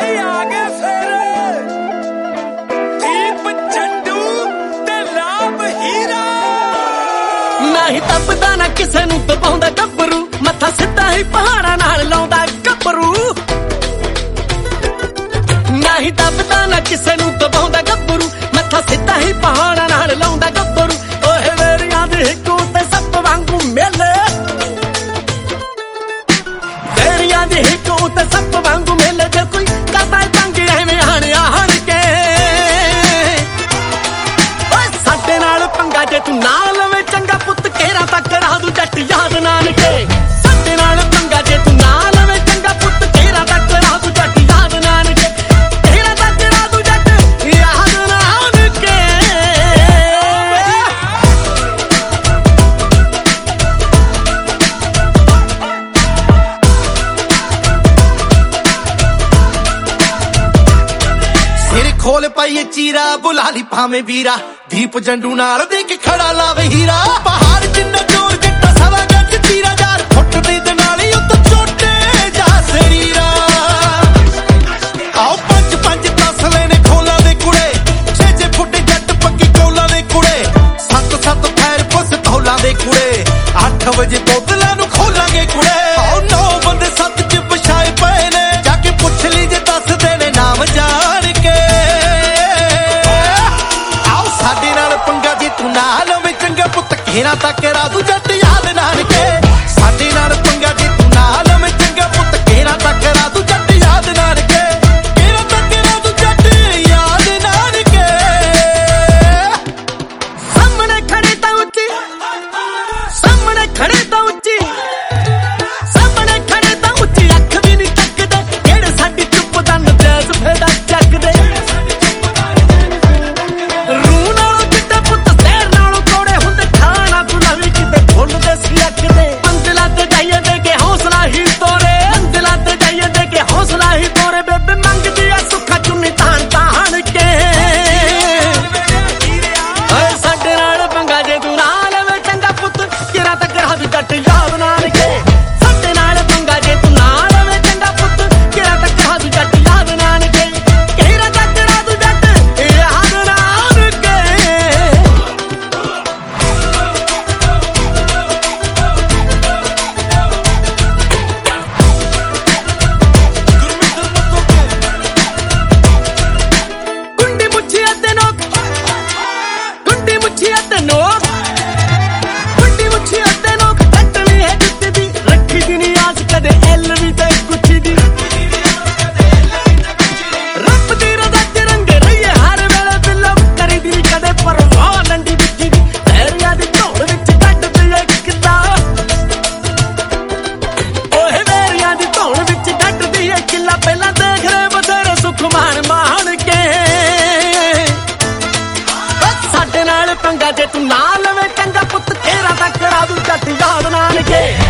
ਨਹੀਂ ਤੱਪਦਾ ਨਾ ਕਿਸੇ ਨੂੰ ਦਬਾਉਂਦਾ ਗੱਭਰੂ ਮੱਥਾ ਸਿੱਧਾ ਹੀ ਪਹਾੜਾਂ ਨਾਲ ਲਾਉਂਦਾ ਗੱਭਰੂ ਨਹੀਂ ਤੱਪਦਾ ਨਾ ਕਿਸੇ ਨੂੰ ਦਬਾਉਂਦਾ ਗੱਭਰੂ ਮੱਥਾ ਸਿੱਧਾ ਹੀ ਪਹਾੜਾਂ ਨਾਲ ਲਾਉਂਦਾ ਗੱਭਰੂ ਓਏ ਵੇਰੀਆਂ ਦੇ ਹਿੱਕੂ ਤੇ ਸੱਪ ਵਾਂਗੂ ਮੇਲੇ ਵੇਰੀਆਂ ਦੇ ਹਿੱਕੂ ਤੇ ਸੱਪ ਵਾਂਗੂ ਮੇਲੇ ਜੇ ਕੋਈ ਕਰਦਾ ਤੰਗ ਐਵੇਂ ਹਣ ਕੇ ਓਏ ਸਾਡੇ ਨਾਲ ਪੰਗਾ ਜੇ ਤੂੰ ਨਾ ਲਵੇਂ ਚੰਗਾ ਪੁੱਤ ਤੱਕ ਰਾਦੂ ਜੱਟ ਯਾਦ ਨਾਨਕੇ ਸਾਡੇ ਨਾਲ ਪੰਗਾ ਜੇ ਤੂੰ ਨਾ ਲਵੇਂ ਚੰਗਾ ਪੁੱਤ ਤੇਰਾ ਤੱਕ ਰਾਦੂ ਜੱਟ ਯਾਦ ਨਾਨਕੇ ਤੇਰਾ ਤੱਕ ਰਾਦੂ ਜੱਟ ਯਾਦ ਨਾਨਕੇ ਸਿਰ ਖੋਲ ਪਾਈਏ ਚੀਰਾ ਬੁਲਾ ਲਈ ਭਾਵੇਂ ਵੀਰਾ ਦੀਪ ਜੰਡੂ ਨਾਲ ਦੇ ਕੇ ਖੜਾ ਲਾਵੇ ਹੀਰਾ ਪਹਾੜ ਜਿੰਨਾ ਜੋਰ ਜੱਟਾ ਸਵਾ ਗੱਜ ਤੀਰਾ ਯਾਰ ਫੁੱਟ ਦੇ ਨਾਲ ਹੀ ਉੱਤ ਛੋਟੇ ਜਾ ਸਰੀਰਾ ਆਓ ਪੰਜ ਤਸਲੇ ਨੇ ਖੋਲਾਂ ਦੇ ਕੁੜੇ 6 ਫੁੱਟ ਜੱਟ ਪੱਕੀ ਕੌਲਾਂ ਦੇ ਕੁੜੇ 7 ਫੈਰ ਪਿਸਤੌਲਾਂ ਦੇ ਕੁੜੇ 8 ਵਜੇ ਬੋਤਲਾਂ ਨੂੰ ਖੋਲਾਂਗੇ ਕੁੜੇ ਆਓ 9 ਬੰਦੇ 7 ਚ ਵਿਛਾਏ ਪਏ ਨੇ ਜਾ ਕੇ ਪੁੱਛ ਲਈ ਜੇ ਦੱਸਦੇ ਨੇ ਨਾਮ ਜਾਣ ਕੇ ਸਾਡੇ ਨਾਲ ਪੰਗਾ ਜੇ ਤੂੰ ਨਾ ਲਵੇਂ ਚੰਗਾ ਪੁੱਤ ਘੇਰਾ ਤੱਕ ਰਾਦੂ ਜੱਟ ਯਾਦ ਨਾਨਕੇ ਸਾਡੇ ਨਾਲ ਪੰਗਾ ਜੇ ਤੂੰ ਨਾ ਲਵੇਂ ਚੰਗਾ ਪੁੱਤ ਘੇਰਾ ਤੱਕ ਰਾਦੂ ਜੱਟ ਯਾਦ ਨਾਨਕੇ ਘੇਰਾ ਤੱਕ ਰਾਦੂ ਜੱਟ ਯਾਦ ਨਾਨਕੇ ਸਾਹਮਣੇ ਖੜੇ ਤਾਂ ਉੱਚੀ ਸਾਹਮਣੇ ਖੜੇ ਤਾਂ ਉੱਚੀ ਸਾਹਮਣੇ ਖੜੇ ਤਾਂ ਉੱਚੀ ਅੱਖ ਵੀ ਨਹੀਂ ਤੱਕਦੇ ਜਿਹੜੇ ਸਾਡੀ ਚੁੱਪ ਦਾ ਨਜਾਇਜ਼ ਫਾਇਦਾ ਚੱਕਦੇ ਮੰਜ਼ਿਲਾਂ ਤੇ ਜਾਈਏ ਦੇ ਕੇ ਹੌਸਲਾ ਹੀ ਤੋਰੇ ਮੰਜ਼ਿਲਾਂ ਤੇ ਜਾਈਏ ਦੇ ਕੇ ਹੌਸਲਾ ਹੀ ਤੋਰੇ ਬੇਬੇ ਮੰਗਦੀ ਆ ਸੁੱਖਾ ਚੁੰਨੀ ਤਾਣ ਕੇ ਓਏ ਸਾਡੇ ਨਾਲ ਪੰਗਾ ਜੇ ਤੂੰ ਨਾ ਲਵੇਂ ਚੰਗਾ ਪੁੱਤ ਕਿਰਾ ਤੱਕ ਰਾਹ ਜੱਟ ਯਾਦ ਨਾਨਕੇ ਸਾਡੇ ਨਾਲ ਪੰਗਾ ਜੇ ਤੂੰ ਨਾ ਲਵੇਂ ਚੰਗਾ ਪੁੱਤ ਕਿਰਾ ਤੱਕ ਰਾਹ ਜੱਟ ਯਾਦ ਨਾਨਕੇ ਕਿਰਾ ਤੱਕ ਰਾਹ ਜੱਟ ਯਾਦ ਨਾਨਕੇ ਪੰਗਾ ਜੇ ਤੂੰ ਨਾ ਲਵੇਂ ਚੰਗਾ ਪੁੱਤ ਤੇਰਾ ਤੱਕ ਰਾਦੂ ਜੱਟ ਯਾਦ ਨਾਨਕੇ